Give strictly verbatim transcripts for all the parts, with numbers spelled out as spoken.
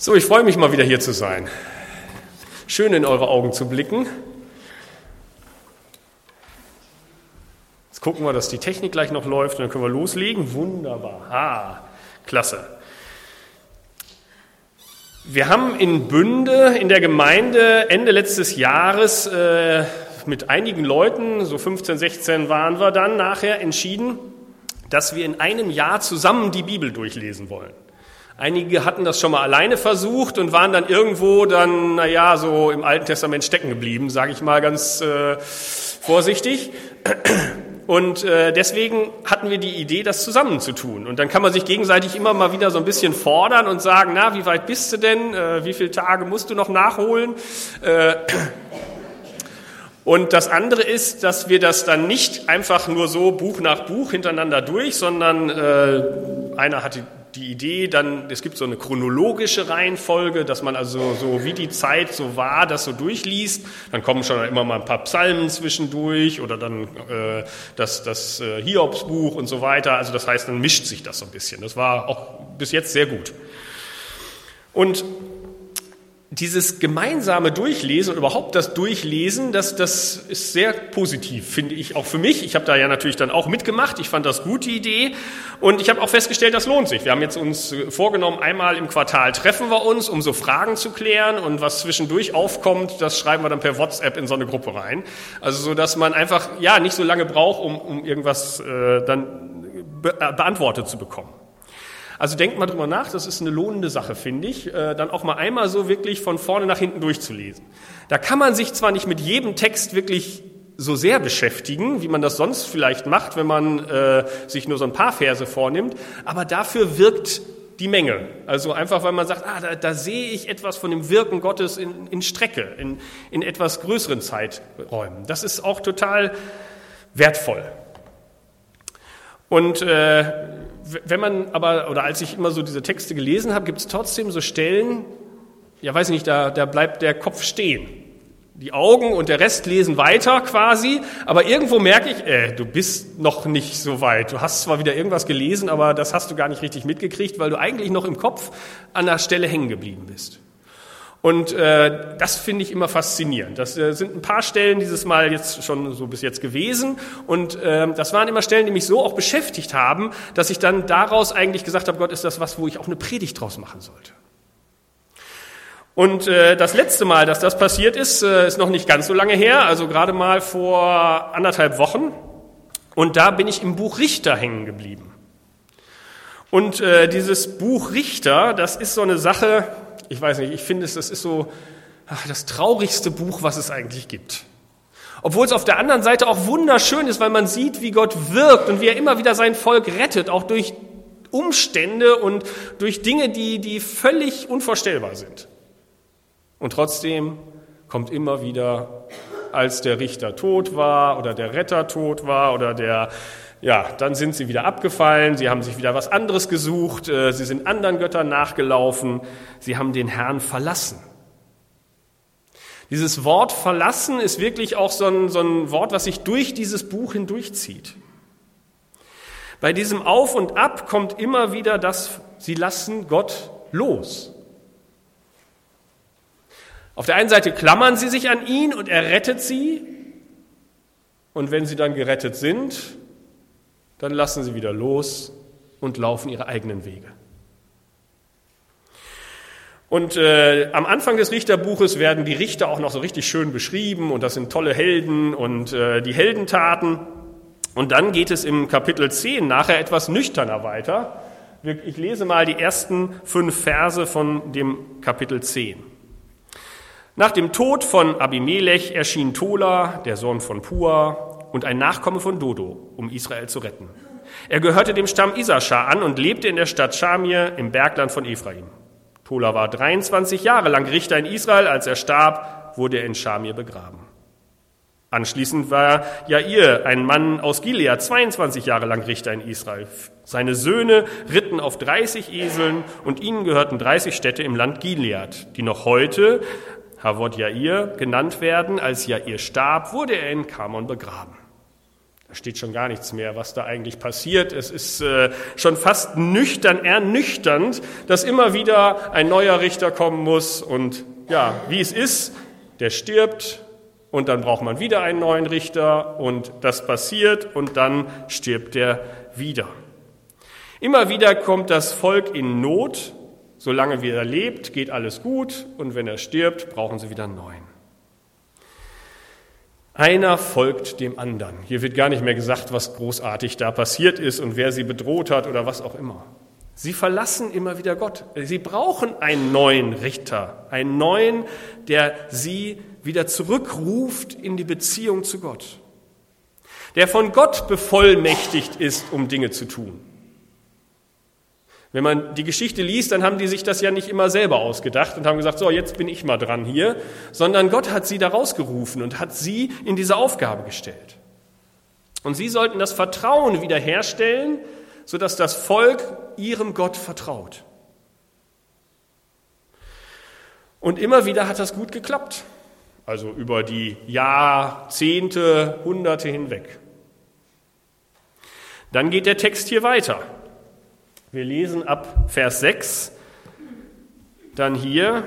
So, ich freue mich mal wieder hier zu sein. Schön in eure Augen zu blicken. Jetzt gucken wir, dass die Technik gleich noch läuft und dann können wir loslegen. Wunderbar. Ah, klasse. Wir haben in Bünde in der Gemeinde Ende letztes Jahres äh, mit einigen Leuten, so fünfzehn, sechzehn waren wir dann nachher, entschieden, dass wir in einem Jahr zusammen die Bibel durchlesen wollen. Einige hatten das schon mal alleine versucht und waren dann irgendwo dann, naja, so im Alten Testament stecken geblieben, sage ich mal ganz äh, vorsichtig. Und äh, deswegen hatten wir die Idee, das zusammen zu tun. Und dann kann man sich gegenseitig immer mal wieder so ein bisschen fordern und sagen, na, wie weit bist du denn? Äh, wie viele Tage musst du noch nachholen? Äh, Und das andere ist, dass wir das dann nicht einfach nur so Buch nach Buch hintereinander durch, sondern äh, einer hatte die Idee, dann es gibt so eine chronologische Reihenfolge, dass man also so wie die Zeit so war, das so durchliest. Dann kommen schon immer mal ein paar Psalmen zwischendurch oder dann äh, das, das äh, Hiobsbuch und so weiter. Also das heißt, dann mischt sich das so ein bisschen. Das war auch bis jetzt sehr gut. Und dieses gemeinsame Durchlesen und überhaupt das Durchlesen, das, das ist sehr positiv, finde ich, auch für mich. Ich habe da ja natürlich dann auch mitgemacht. Ich fand das gut, die Idee. Und ich habe auch festgestellt, das lohnt sich. Wir haben jetzt uns vorgenommen, einmal im Quartal treffen wir uns, um so Fragen zu klären. Und was zwischendurch aufkommt, das schreiben wir dann per WhatsApp in so eine Gruppe rein. Also so, dass man einfach ja nicht so lange braucht, um, um irgendwas äh, dann be- beantwortet zu bekommen. Also denkt mal drüber nach, das ist eine lohnende Sache, finde ich, äh, dann auch mal einmal so wirklich von vorne nach hinten durchzulesen. Da kann man sich zwar nicht mit jedem Text wirklich so sehr beschäftigen, wie man das sonst vielleicht macht, wenn man äh, sich nur so ein paar Verse vornimmt, aber dafür wirkt die Menge. Also einfach, weil man sagt, ah, da, da sehe ich etwas von dem Wirken Gottes in, in Strecke, in, in etwas größeren Zeiträumen. Das ist auch total wertvoll. Und äh, wenn man aber, oder als ich immer so diese Texte gelesen habe, gibt es trotzdem so Stellen, ja weiß ich nicht, da, da bleibt der Kopf stehen. Die Augen und der Rest lesen weiter quasi, aber irgendwo merke ich, äh, du bist noch nicht so weit. Du hast zwar wieder irgendwas gelesen, aber das hast du gar nicht richtig mitgekriegt, weil du eigentlich noch im Kopf an der Stelle hängen geblieben bist. Und äh, das finde ich immer faszinierend. Das äh, sind ein paar Stellen dieses Mal jetzt schon so bis jetzt gewesen. Und äh, das waren immer Stellen, die mich so auch beschäftigt haben, dass ich dann daraus eigentlich gesagt habe, Gott, ist das was, wo ich auch eine Predigt draus machen sollte. Und äh, das letzte Mal, dass das passiert ist, äh, ist noch nicht ganz so lange her, also gerade mal vor anderthalb Wochen. Und da bin ich im Buch Richter hängen geblieben. Und äh, dieses Buch Richter, das ist so eine Sache, ich weiß nicht, ich finde es, das ist so ach, das traurigste Buch, was es eigentlich gibt. Obwohl es auf der anderen Seite auch wunderschön ist, weil man sieht, wie Gott wirkt und wie er immer wieder sein Volk rettet, auch durch Umstände und durch Dinge, die, die völlig unvorstellbar sind. Und trotzdem kommt immer wieder, als der Richter tot war oder der Retter tot war oder der Ja, dann sind sie wieder abgefallen, sie haben sich wieder was anderes gesucht, sie sind anderen Göttern nachgelaufen, sie haben den Herrn verlassen. Dieses Wort verlassen ist wirklich auch so ein, so ein Wort, was sich durch dieses Buch hindurchzieht. Bei diesem Auf und Ab kommt immer wieder das, sie lassen Gott los. Auf der einen Seite klammern sie sich an ihn und er rettet sie, und wenn sie dann gerettet sind, dann lassen sie wieder los und laufen ihre eigenen Wege. Und äh, am Anfang des Richterbuches werden die Richter auch noch so richtig schön beschrieben und das sind tolle Helden und äh, die Heldentaten. Und dann geht es im Kapitel zehn nachher etwas nüchterner weiter. Ich lese mal die ersten fünf Verse von dem Kapitel zehn. Nach dem Tod von Abimelech erschien Tola, der Sohn von Pua, und ein Nachkomme von Dodo, um Israel zu retten. Er gehörte dem Stamm Isaschar an und lebte in der Stadt Schamir im Bergland von Ephraim. Tola war dreiundzwanzig Jahre lang Richter in Israel. Als er starb, wurde er in Schamir begraben. Anschließend war Jair, ein Mann aus Gilead, zweiundzwanzig Jahre lang Richter in Israel. Seine Söhne ritten auf dreißig Eseln und ihnen gehörten dreißig Städte im Land Gilead, die noch heute Havot Jair genannt werden. Als Jair starb, wurde er in Kamon begraben. Da steht schon gar nichts mehr, was da eigentlich passiert. Es ist äh, schon fast nüchtern, ernüchternd, dass immer wieder ein neuer Richter kommen muss. Und ja, wie es ist, der stirbt und dann braucht man wieder einen neuen Richter und das passiert und dann stirbt er wieder. Immer wieder kommt das Volk in Not. Solange wie er lebt, geht alles gut und wenn er stirbt, brauchen sie wieder einen neuen. Einer folgt dem anderen. Hier wird gar nicht mehr gesagt, was großartig da passiert ist und wer sie bedroht hat oder was auch immer. Sie verlassen immer wieder Gott. Sie brauchen einen neuen Richter, einen neuen, der sie wieder zurückruft in die Beziehung zu Gott. Der von Gott bevollmächtigt ist, um Dinge zu tun. Wenn man die Geschichte liest, dann haben die sich das ja nicht immer selber ausgedacht und haben gesagt, so, jetzt bin ich mal dran hier, sondern Gott hat sie da rausgerufen und hat sie in diese Aufgabe gestellt. Und sie sollten das Vertrauen wiederherstellen, sodass das Volk ihrem Gott vertraut. Und immer wieder hat das gut geklappt, also über die Jahrzehnte, Hunderte hinweg. Dann geht der Text hier weiter. Wir lesen ab Vers sechs, dann hier,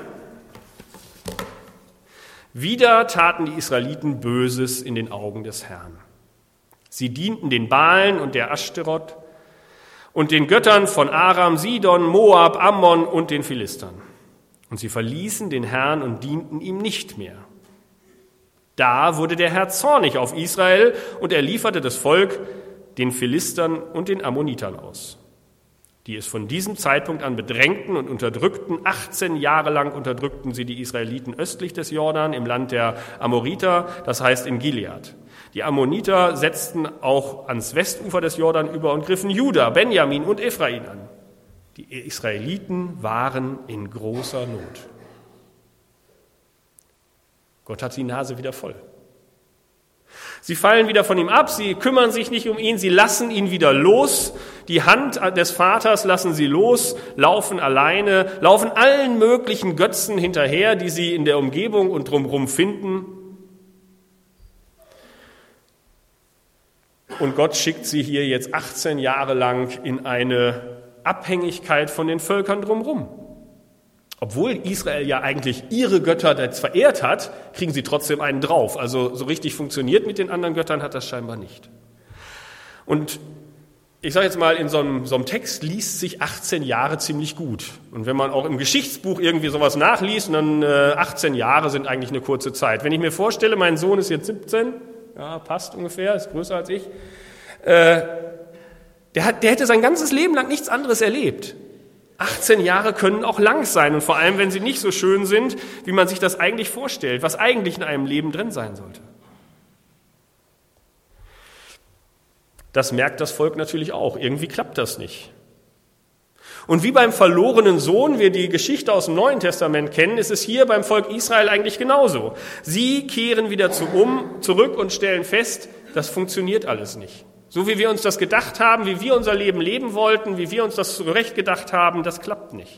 wieder taten die Israeliten Böses in den Augen des Herrn. Sie dienten den Baalen und der Aschterot und den Göttern von Aram, Sidon, Moab, Ammon und den Philistern. Und sie verließen den Herrn und dienten ihm nicht mehr. Da wurde der Herr zornig auf Israel und er lieferte das Volk den Philistern und den Ammonitern aus, die es von diesem Zeitpunkt an bedrängten und unterdrückten. achtzehn Jahre lang unterdrückten sie die Israeliten östlich des Jordan im Land der Amoriter, das heißt in Gilead. Die Ammoniter setzten auch ans Westufer des Jordan über und griffen Juda, Benjamin und Ephraim an. Die Israeliten waren in großer Not. Gott hat die Nase wieder voll. Sie fallen wieder von ihm ab, sie kümmern sich nicht um ihn, sie lassen ihn wieder los. Die Hand des Vaters lassen sie los, laufen alleine, laufen allen möglichen Götzen hinterher, die sie in der Umgebung und drumherum finden. Und Gott schickt sie hier jetzt achtzehn Jahre lang in eine Abhängigkeit von den Völkern drumherum. Obwohl Israel ja eigentlich ihre Götter jetzt verehrt hat, kriegen sie trotzdem einen drauf. Also so richtig funktioniert mit den anderen Göttern hat das scheinbar nicht. Und ich sage jetzt mal, in so einem, so einem Text liest sich achtzehn Jahre ziemlich gut. Und wenn man auch im Geschichtsbuch irgendwie sowas nachliest, dann äh, achtzehn Jahre sind eigentlich eine kurze Zeit. Wenn ich mir vorstelle, mein Sohn ist jetzt siebzehn, ja, passt ungefähr, ist größer als ich, äh, der, hat, der hätte sein ganzes Leben lang nichts anderes erlebt. achtzehn Jahre können auch lang sein und vor allem, wenn sie nicht so schön sind, wie man sich das eigentlich vorstellt, was eigentlich in einem Leben drin sein sollte. Das merkt das Volk natürlich auch. Irgendwie klappt das nicht. Und wie beim verlorenen Sohn wir die Geschichte aus dem Neuen Testament kennen, ist es hier beim Volk Israel eigentlich genauso. Sie kehren wieder zu um, zurück und stellen fest, das funktioniert alles nicht. So wie wir uns das gedacht haben, wie wir unser Leben leben wollten, wie wir uns das zurecht gedacht haben, das klappt nicht.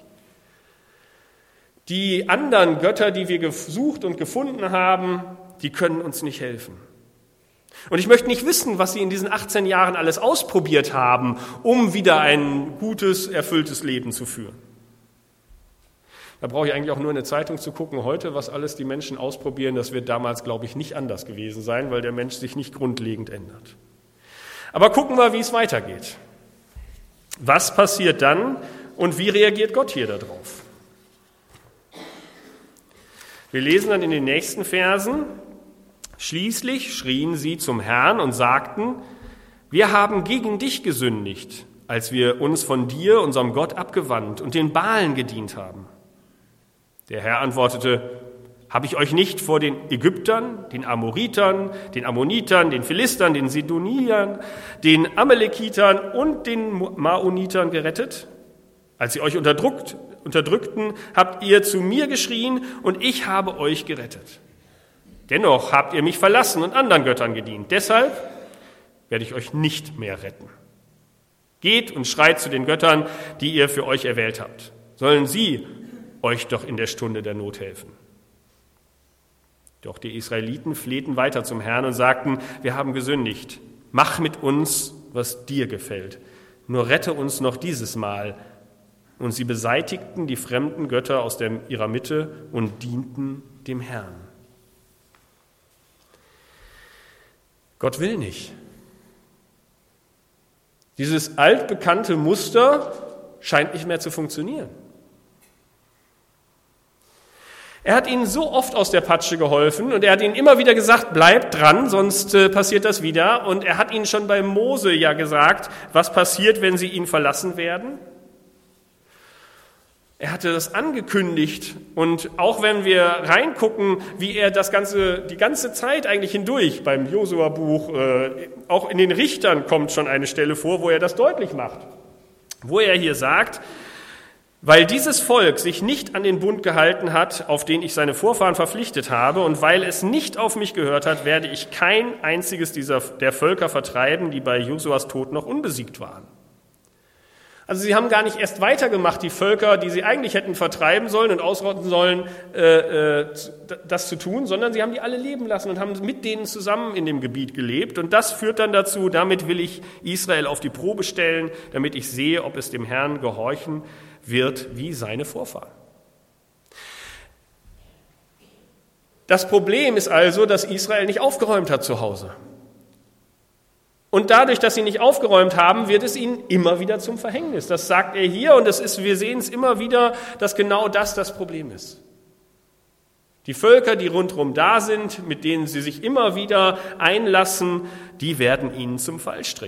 Die anderen Götter, die wir gesucht und gefunden haben, die können uns nicht helfen. Und ich möchte nicht wissen, was sie in diesen achtzehn Jahren alles ausprobiert haben, um wieder ein gutes, erfülltes Leben zu führen. Da brauche ich eigentlich auch nur in eine Zeitung zu gucken heute, was alles die Menschen ausprobieren. Das wird damals, glaube ich, nicht anders gewesen sein, weil der Mensch sich nicht grundlegend ändert. Aber gucken wir, wie es weitergeht. Was passiert dann und wie reagiert Gott hier darauf? Wir lesen dann in den nächsten Versen: Schließlich schrien sie zum Herrn und sagten: Wir haben gegen dich gesündigt, als wir uns von dir, unserem Gott, abgewandt und den Baalen gedient haben. Der Herr antwortete: Habe ich euch nicht vor den Ägyptern, den Amoritern, den Ammonitern, den Philistern, den Sidoniern, den Amalekitern und den Maonitern gerettet? Als sie euch unterdrückt, unterdrückten, habt ihr zu mir geschrien und ich habe euch gerettet. Dennoch habt ihr mich verlassen und anderen Göttern gedient. Deshalb werde ich euch nicht mehr retten. Geht und schreit zu den Göttern, die ihr für euch erwählt habt. Sollen sie euch doch in der Stunde der Not helfen. Doch die Israeliten flehten weiter zum Herrn und sagten: Wir haben gesündigt. Mach mit uns, was dir gefällt. Nur rette uns noch dieses Mal. Und sie beseitigten die fremden Götter aus der, ihrer Mitte und dienten dem Herrn. Gott will nicht. Dieses altbekannte Muster scheint nicht mehr zu funktionieren. Er hat ihnen so oft aus der Patsche geholfen und er hat ihnen immer wieder gesagt, bleibt dran, sonst äh, passiert das wieder. Und er hat ihnen schon bei Mose ja gesagt, was passiert, wenn sie ihn verlassen werden. Er hatte das angekündigt und auch wenn wir reingucken, wie er das ganze, die ganze Zeit eigentlich hindurch, beim Josua-Buch, äh, auch in den Richtern kommt schon eine Stelle vor, wo er das deutlich macht. Wo er hier sagt, weil dieses Volk sich nicht an den Bund gehalten hat, auf den ich seine Vorfahren verpflichtet habe, und weil es nicht auf mich gehört hat, werde ich kein einziges dieser, der Völker vertreiben, die bei Josuas Tod noch unbesiegt waren. Also sie haben gar nicht erst weitergemacht, die Völker, die sie eigentlich hätten vertreiben sollen und ausrotten sollen, äh, äh, das zu tun, sondern sie haben die alle leben lassen und haben mit denen zusammen in dem Gebiet gelebt. Und das führt dann dazu, damit will ich Israel auf die Probe stellen, damit ich sehe, ob es dem Herrn gehorchen wird wie seine Vorfahren. Das Problem ist also, dass Israel nicht aufgeräumt hat zu Hause. Und dadurch, dass sie nicht aufgeräumt haben, wird es ihnen immer wieder zum Verhängnis. Das sagt er hier und das ist, wir sehen es immer wieder, dass genau das das Problem ist. Die Völker, die rundherum da sind, mit denen sie sich immer wieder einlassen, die werden ihnen zum Fallstrick.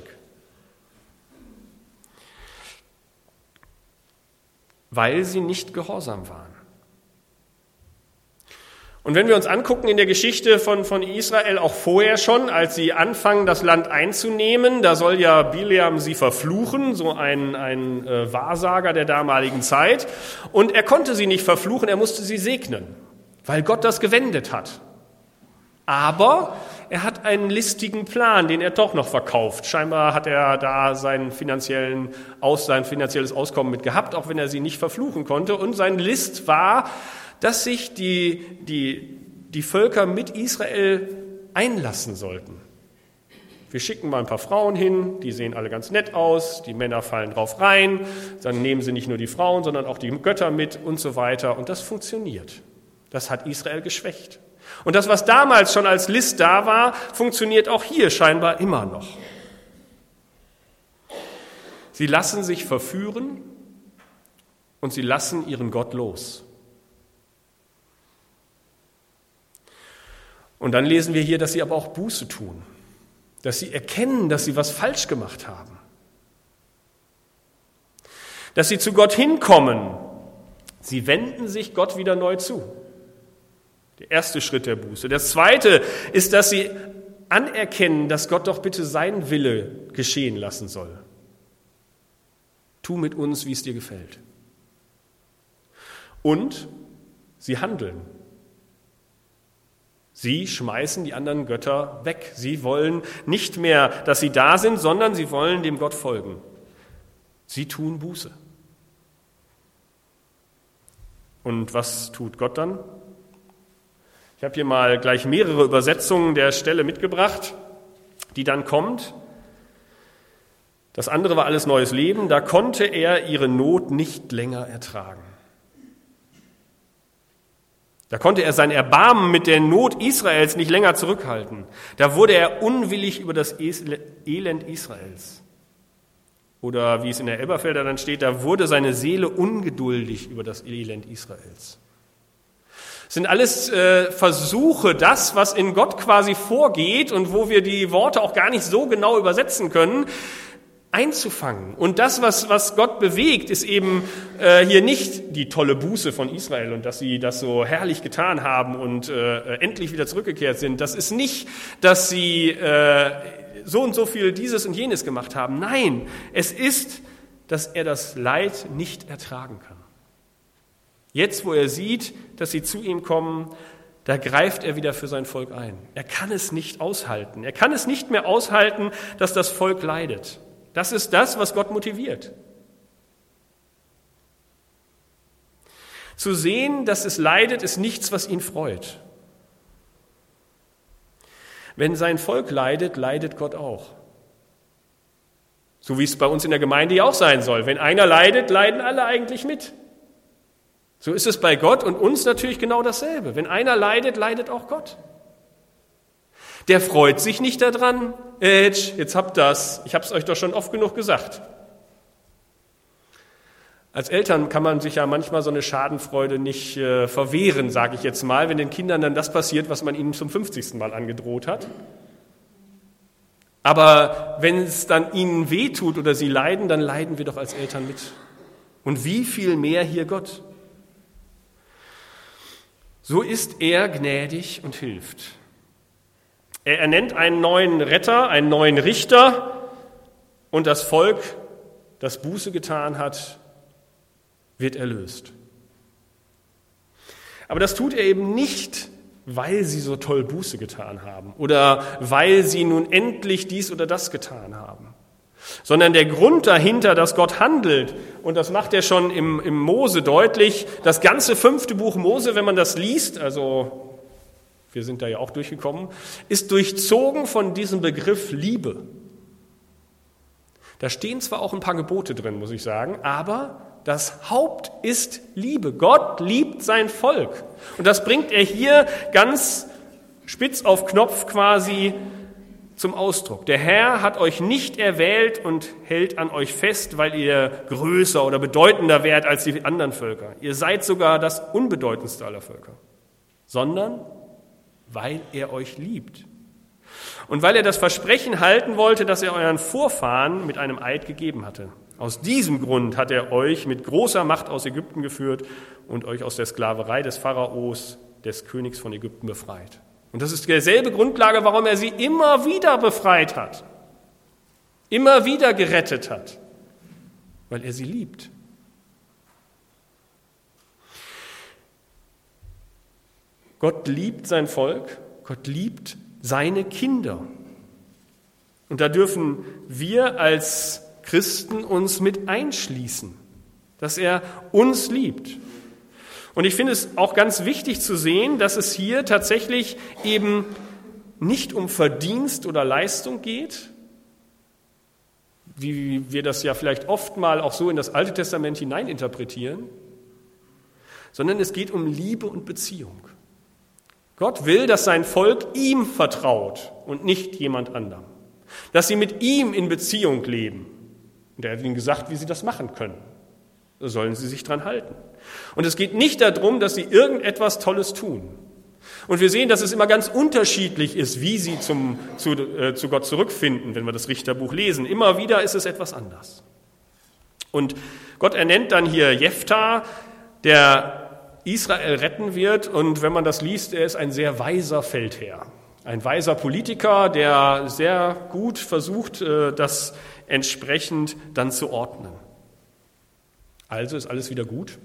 Weil sie nicht gehorsam waren. Und wenn wir uns angucken in der Geschichte von, von Israel, auch vorher schon, als sie anfangen, das Land einzunehmen, da soll ja Bileam sie verfluchen, so ein, ein äh, Wahrsager der damaligen Zeit. Und er konnte sie nicht verfluchen, er musste sie segnen, weil Gott das gewendet hat. Aber er hat einen listigen Plan, den er doch noch verkauft. Scheinbar hat er da seinen finanziellen Aus, sein finanzielles Auskommen mit gehabt, auch wenn er sie nicht verfluchen konnte. Und sein List war, dass sich die, die, die Völker mit Israel einlassen sollten. Wir schicken mal ein paar Frauen hin, die sehen alle ganz nett aus, die Männer fallen drauf rein, dann nehmen sie nicht nur die Frauen, sondern auch die Götter mit und so weiter. Und das funktioniert. Das hat Israel geschwächt. Und das, was damals schon als List da war, funktioniert auch hier scheinbar immer noch. Sie lassen sich verführen und sie lassen ihren Gott los. Und dann lesen wir hier, dass sie aber auch Buße tun, dass sie erkennen, dass sie was falsch gemacht haben, dass sie zu Gott hinkommen. Sie wenden sich Gott wieder neu zu. Der erste Schritt der Buße. Das zweite ist, dass sie anerkennen, dass Gott doch bitte seinen Wille geschehen lassen soll. Tu mit uns, wie es dir gefällt. Und sie handeln. Sie schmeißen die anderen Götter weg. Sie wollen nicht mehr, dass sie da sind, sondern sie wollen dem Gott folgen. Sie tun Buße. Und was tut Gott dann? Ich habe hier mal gleich mehrere Übersetzungen der Stelle mitgebracht, die dann kommt. Das andere war alles neues Leben. Da konnte er ihre Not nicht länger ertragen. Da konnte er sein Erbarmen mit der Not Israels nicht länger zurückhalten. Da wurde er unwillig über das Elend Israels. Oder wie es in der Elberfelder dann steht, da wurde seine Seele ungeduldig über das Elend Israels. Es sind alles äh, Versuche, das, was in Gott quasi vorgeht und wo wir die Worte auch gar nicht so genau übersetzen können, einzufangen. Und das, was, was Gott bewegt, ist eben äh, hier nicht die tolle Buße von Israel und dass sie das so herrlich getan haben und äh, endlich wieder zurückgekehrt sind. Das ist nicht, dass sie äh, so und so viel dieses und jenes gemacht haben. Nein, es ist, dass er das Leid nicht ertragen kann. Jetzt, wo er sieht, dass sie zu ihm kommen, da greift er wieder für sein Volk ein. Er kann es nicht aushalten. Er kann es nicht mehr aushalten, dass das Volk leidet. Das ist das, was Gott motiviert. Zu sehen, dass es leidet, ist nichts, was ihn freut. Wenn sein Volk leidet, leidet Gott auch. So wie es bei uns in der Gemeinde ja auch sein soll. Wenn einer leidet, leiden alle eigentlich mit. So ist es bei Gott und uns natürlich genau dasselbe. Wenn einer leidet, leidet auch Gott. Der freut sich nicht daran, Ätsch, jetzt habt das, ich habe es euch doch schon oft genug gesagt. Als Eltern kann man sich ja manchmal so eine Schadenfreude nicht äh, verwehren, sage ich jetzt mal, wenn den Kindern dann das passiert, was man ihnen zum fünfzigsten Mal angedroht hat. Aber wenn es dann ihnen wehtut oder sie leiden, dann leiden wir doch als Eltern mit. Und wie viel mehr hier Gott. So ist er gnädig und hilft. Er ernennt einen neuen Retter, einen neuen Richter und das Volk, das Buße getan hat, wird erlöst. Aber das tut er eben nicht, weil sie so toll Buße getan haben oder weil sie nun endlich dies oder das getan haben, sondern der Grund dahinter, dass Gott handelt, und das macht er schon im, im Mose deutlich, das ganze fünfte Buch Mose, wenn man das liest, also wir sind da ja auch durchgekommen, ist durchzogen von diesem Begriff Liebe. Da stehen zwar auch ein paar Gebote drin, muss ich sagen, aber das Haupt ist Liebe. Gott liebt sein Volk. Und das bringt er hier ganz spitz auf Knopf quasi zum Ausdruck. Der Herr hat euch nicht erwählt und hält an euch fest, weil ihr größer oder bedeutender wärt als die anderen Völker. Ihr seid sogar das unbedeutendste aller Völker, sondern weil er euch liebt. Und weil er das Versprechen halten wollte, das er euren Vorfahren mit einem Eid gegeben hatte. Aus diesem Grund hat er euch mit großer Macht aus Ägypten geführt und euch aus der Sklaverei des Pharaos, des Königs von Ägypten, befreit. Und das ist dieselbe Grundlage, warum er sie immer wieder befreit hat, immer wieder gerettet hat, weil er sie liebt. Gott liebt sein Volk, Gott liebt seine Kinder. Und da dürfen wir als Christen uns mit einschließen, dass er uns liebt. Und ich finde es auch ganz wichtig zu sehen, dass es hier tatsächlich eben nicht um Verdienst oder Leistung geht, wie wir das ja vielleicht oft mal auch so in das Alte Testament hineininterpretieren, sondern es geht um Liebe und Beziehung. Gott will, dass sein Volk ihm vertraut und nicht jemand anderem. Dass sie mit ihm in Beziehung leben. Und er hat ihnen gesagt, wie sie das machen können. Da sollen sie sich dran halten. Und es geht nicht darum, dass sie irgendetwas Tolles tun. Und wir sehen, dass es immer ganz unterschiedlich ist, wie sie zum, zu, äh, zu Gott zurückfinden, wenn wir das Richterbuch lesen. Immer wieder ist es etwas anders. Und Gott ernennt dann hier Jephthah, der Israel retten wird. Und wenn man das liest, er ist ein sehr weiser Feldherr. Ein weiser Politiker, der sehr gut versucht, das entsprechend dann zu ordnen. Also ist alles wieder gut?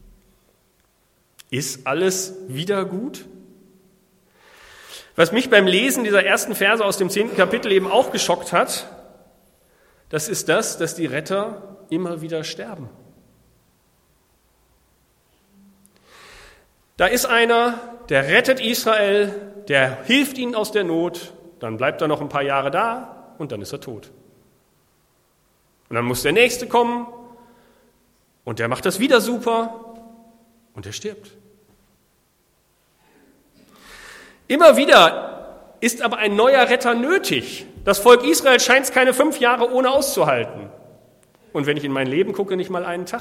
Ist alles wieder gut? Was mich beim Lesen dieser ersten Verse aus dem zehnten Kapitel eben auch geschockt hat, das ist das, dass die Retter immer wieder sterben. Da ist einer, der rettet Israel, der hilft ihnen aus der Not, dann bleibt er noch ein paar Jahre da und dann ist er tot. Und dann muss der Nächste kommen und der macht das wieder super und er stirbt. Immer wieder ist aber ein neuer Retter nötig. Das Volk Israel scheint es keine fünf Jahre ohne auszuhalten. Und wenn ich in mein Leben gucke, nicht mal einen Tag.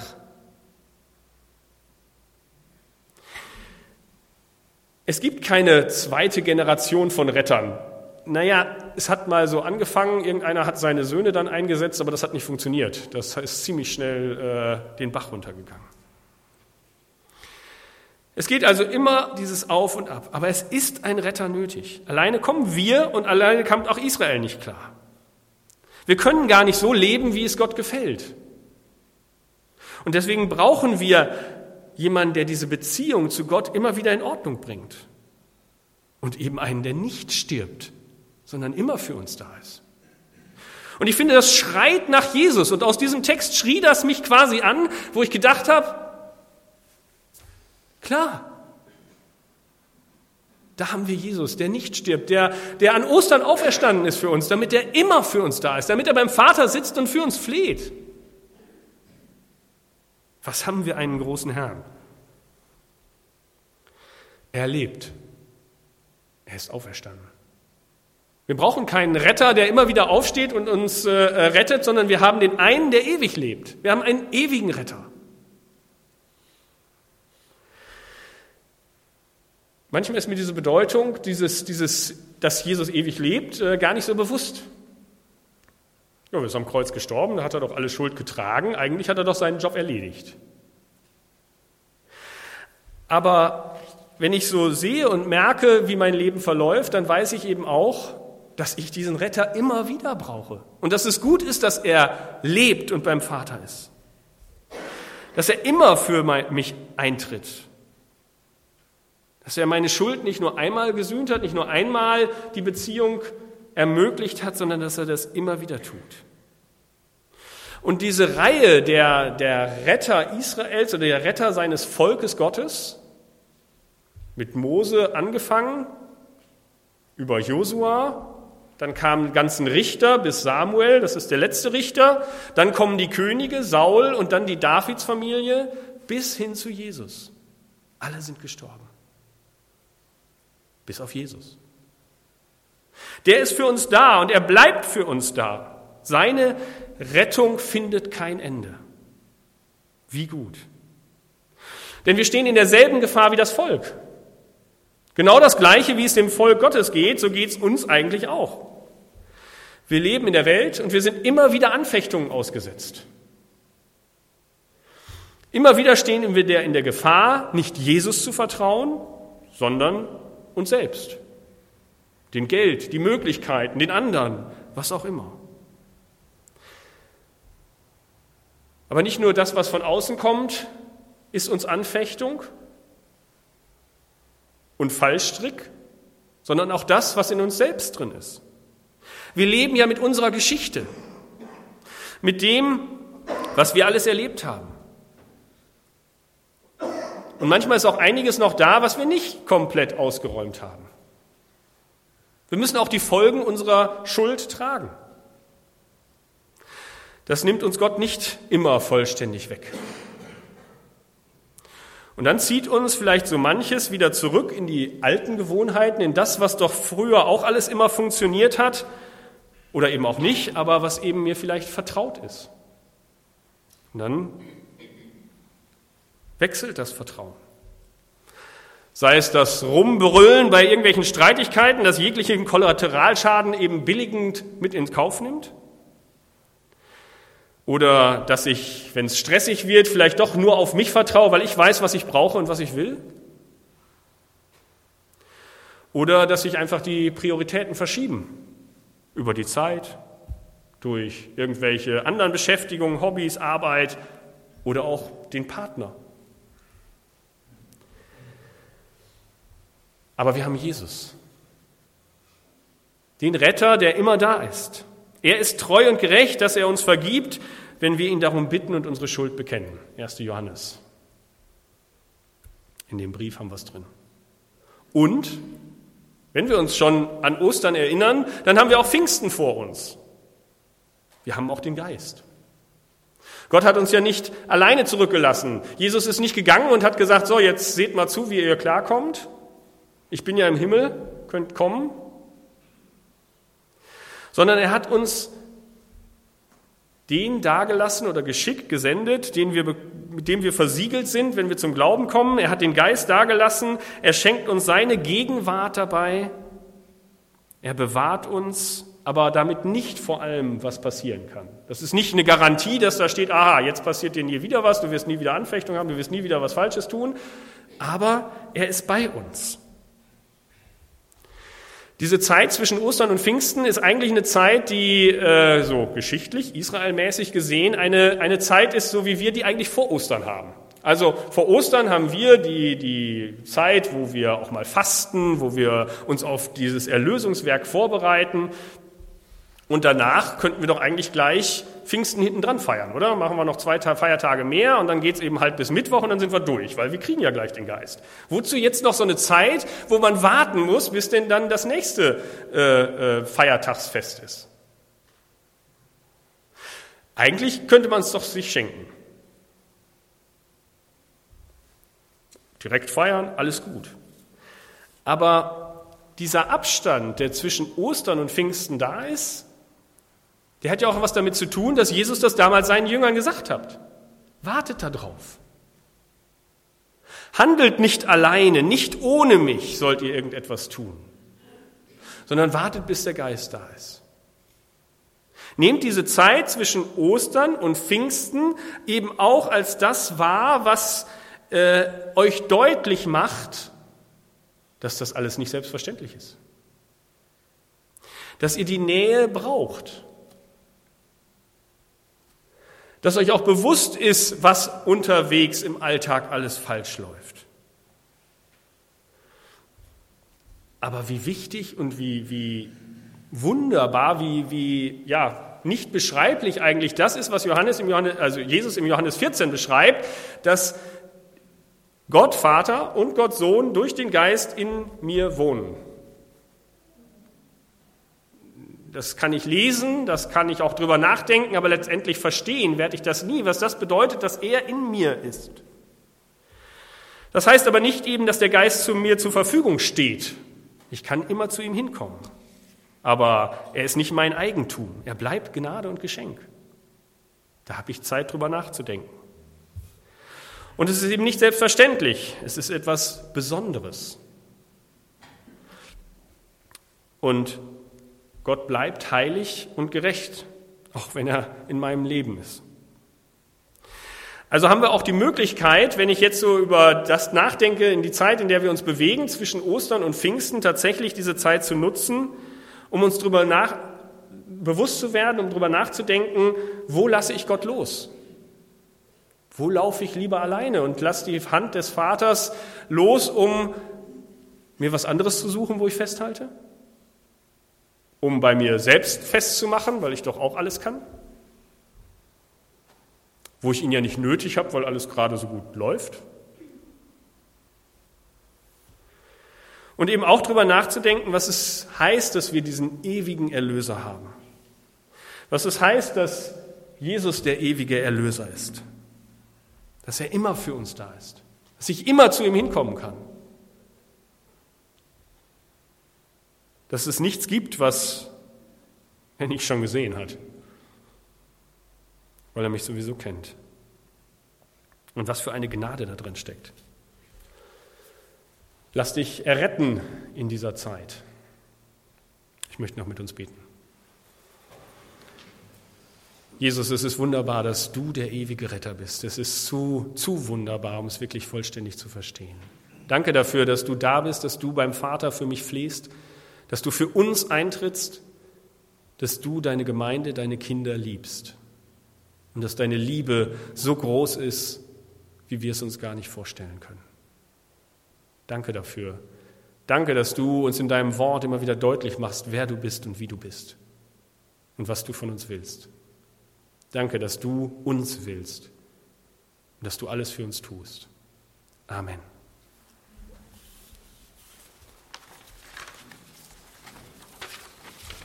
Es gibt keine zweite Generation von Rettern. Naja, es hat mal so angefangen, irgendeiner hat seine Söhne dann eingesetzt, aber das hat nicht funktioniert. Das ist ziemlich schnell äh, den Bach runtergegangen. Es geht also immer dieses Auf und Ab, aber es ist ein Retter nötig. Alleine kommen wir und alleine kommt auch Israel nicht klar. Wir können gar nicht so leben, wie es Gott gefällt. Und deswegen brauchen wir jemanden, der diese Beziehung zu Gott immer wieder in Ordnung bringt. Und eben einen, der nicht stirbt, sondern immer für uns da ist. Und ich finde, das schreit nach Jesus. Und aus diesem Text schrie das mich quasi an, wo ich gedacht habe, klar, Da haben wir Jesus, der nicht stirbt, der, der an Ostern auferstanden ist für uns, damit er immer für uns da ist, damit er beim Vater sitzt und für uns fleht. Was haben wir einen großen Herrn? Er lebt. Er ist auferstanden. Wir brauchen keinen Retter, der immer wieder aufsteht und uns äh, rettet, sondern wir haben den einen, der ewig lebt. Wir haben einen ewigen Retter. Manchmal ist mir diese Bedeutung, dieses, dieses, dass Jesus ewig lebt, äh, gar nicht so bewusst. Ja, er ist am Kreuz gestorben, da hat er doch alle Schuld getragen. Eigentlich hat er doch seinen Job erledigt. Aber wenn ich so sehe und merke, wie mein Leben verläuft, dann weiß ich eben auch, dass ich diesen Retter immer wieder brauche. Und dass es gut ist, dass er lebt und beim Vater ist. Dass er immer für mich eintritt. Dass er meine Schuld nicht nur einmal gesühnt hat, nicht nur einmal die Beziehung ermöglicht hat, sondern dass er das immer wieder tut. Und diese Reihe der, der Retter Israels oder der Retter seines Volkes Gottes, mit Mose angefangen, über Josua, dann kamen die ganzen Richter bis Samuel, das ist der letzte Richter, dann kommen die Könige, Saul und dann die Davidsfamilie, bis hin zu Jesus. Alle sind gestorben. Bis auf Jesus. Der ist für uns da und er bleibt für uns da. Seine Rettung findet kein Ende. Wie gut. Denn wir stehen in derselben Gefahr wie das Volk. Genau das Gleiche, wie es dem Volk Gottes geht, so geht es uns eigentlich auch. Wir leben in der Welt und wir sind immer wieder Anfechtungen ausgesetzt. Immer wieder stehen wir in der Gefahr, nicht Jesus zu vertrauen, sondern uns selbst, dem Geld, die Möglichkeiten, den anderen, was auch immer. Aber nicht nur das, was von außen kommt, ist uns Anfechtung und Fallstrick, sondern auch das, was in uns selbst drin ist. Wir leben ja mit unserer Geschichte, mit dem, was wir alles erlebt haben. Und manchmal ist auch einiges noch da, was wir nicht komplett ausgeräumt haben. Wir müssen auch die Folgen unserer Schuld tragen. Das nimmt uns Gott nicht immer vollständig weg. Und dann zieht uns vielleicht so manches wieder zurück in die alten Gewohnheiten, in das, was doch früher auch alles immer funktioniert hat oder eben auch nicht, aber was eben mir vielleicht vertraut ist. Und dann wechselt das Vertrauen. Sei es das Rumbrüllen bei irgendwelchen Streitigkeiten, das jeglichen Kollateralschaden eben billigend mit in Kauf nimmt. Oder dass ich, wenn es stressig wird, vielleicht doch nur auf mich vertraue, weil ich weiß, was ich brauche und was ich will. Oder dass sich einfach die Prioritäten verschieben. Über die Zeit, durch irgendwelche anderen Beschäftigungen, Hobbys, Arbeit oder auch den Partner. Aber wir haben Jesus, den Retter, der immer da ist. Er ist treu und gerecht, dass er uns vergibt, wenn wir ihn darum bitten und unsere Schuld bekennen. erster Johannes. In dem Brief haben wir es drin. Und wenn wir uns schon an Ostern erinnern, dann haben wir auch Pfingsten vor uns. Wir haben auch den Geist. Gott hat uns ja nicht alleine zurückgelassen. Jesus ist nicht gegangen und hat gesagt, so, jetzt seht mal zu, wie ihr klarkommt. Ich bin ja im Himmel, könnt kommen. Sondern er hat uns den dagelassen oder geschickt, gesendet, den wir, mit dem wir versiegelt sind, wenn wir zum Glauben kommen. Er hat den Geist dagelassen, er schenkt uns seine Gegenwart dabei. Er bewahrt uns, aber damit nicht vor allem, was passieren kann. Das ist nicht eine Garantie, dass da steht, aha, jetzt passiert dir nie wieder was, du wirst nie wieder Anfechtung haben, du wirst nie wieder was Falsches tun. Aber er ist bei uns. Diese Zeit zwischen Ostern und Pfingsten ist eigentlich eine Zeit, die äh, so geschichtlich, israelmäßig gesehen, eine, eine Zeit ist, so wie wir die eigentlich vor Ostern haben. Also vor Ostern haben wir die, die Zeit, wo wir auch mal fasten, wo wir uns auf dieses Erlösungswerk vorbereiten. Und danach könnten wir doch eigentlich gleich Pfingsten hinten dran feiern, oder? Machen wir noch zwei Feiertage mehr und dann geht es eben halt bis Mittwoch und dann sind wir durch, weil wir kriegen ja gleich den Geist. Wozu jetzt noch so eine Zeit, wo man warten muss, bis denn dann das nächste äh, äh, Feiertagsfest ist? Eigentlich könnte man es doch sich schenken. Direkt feiern, alles gut. Aber dieser Abstand, der zwischen Ostern und Pfingsten da ist, der hat ja auch was damit zu tun, dass Jesus das damals seinen Jüngern gesagt hat. Wartet da drauf. Handelt nicht alleine, nicht ohne mich sollt ihr irgendetwas tun, sondern wartet, bis der Geist da ist. Nehmt diese Zeit zwischen Ostern und Pfingsten eben auch als das wahr, was äh, euch deutlich macht, dass das alles nicht selbstverständlich ist. Dass ihr die Nähe braucht. Dass euch auch bewusst ist, was unterwegs im Alltag alles falsch läuft. Aber wie wichtig und wie, wie wunderbar, wie, wie ja, nicht beschreiblich eigentlich das ist, was Johannes im Johannes, also Jesus im Johannes vierzehn beschreibt, dass Gott Vater und Gott Sohn durch den Geist in mir wohnen. Das kann ich lesen, das kann ich auch drüber nachdenken, aber letztendlich verstehen werde ich das nie, was das bedeutet, dass er in mir ist. Das heißt aber nicht eben, dass der Geist zu mir zur Verfügung steht. Ich kann immer zu ihm hinkommen. Aber er ist nicht mein Eigentum. Er bleibt Gnade und Geschenk. Da habe ich Zeit, drüber nachzudenken. Und es ist eben nicht selbstverständlich. Es ist etwas Besonderes. Und Gott bleibt heilig und gerecht, auch wenn er in meinem Leben ist. Also haben wir auch die Möglichkeit, wenn ich jetzt so über das nachdenke, in die Zeit, in der wir uns bewegen, zwischen Ostern und Pfingsten, tatsächlich diese Zeit zu nutzen, um uns darüber nach, bewusst zu werden, um darüber nachzudenken, wo lasse ich Gott los? Wo laufe ich lieber alleine und lasse die Hand des Vaters los, um mir was anderes zu suchen, wo ich festhalte? Um bei mir selbst festzumachen, weil ich doch auch alles kann? Wo ich ihn ja nicht nötig habe, weil alles gerade so gut läuft? Und eben auch darüber nachzudenken, was es heißt, dass wir diesen ewigen Erlöser haben. Was es heißt, dass Jesus der ewige Erlöser ist. Dass er immer für uns da ist. Dass ich immer zu ihm hinkommen kann. Dass es nichts gibt, was er nicht schon gesehen hat. Weil er mich sowieso kennt. Und was für eine Gnade da drin steckt. Lass dich erretten in dieser Zeit. Ich möchte noch mit uns beten. Jesus, es ist wunderbar, dass du der ewige Retter bist. Es ist zu, zu wunderbar, um es wirklich vollständig zu verstehen. Danke dafür, dass du da bist, dass du beim Vater für mich flehst, dass du für uns eintrittst, dass du deine Gemeinde, deine Kinder liebst und dass deine Liebe so groß ist, wie wir es uns gar nicht vorstellen können. Danke dafür. Danke, dass du uns in deinem Wort immer wieder deutlich machst, wer du bist und wie du bist und was du von uns willst. Danke, dass du uns willst und dass du alles für uns tust. Amen.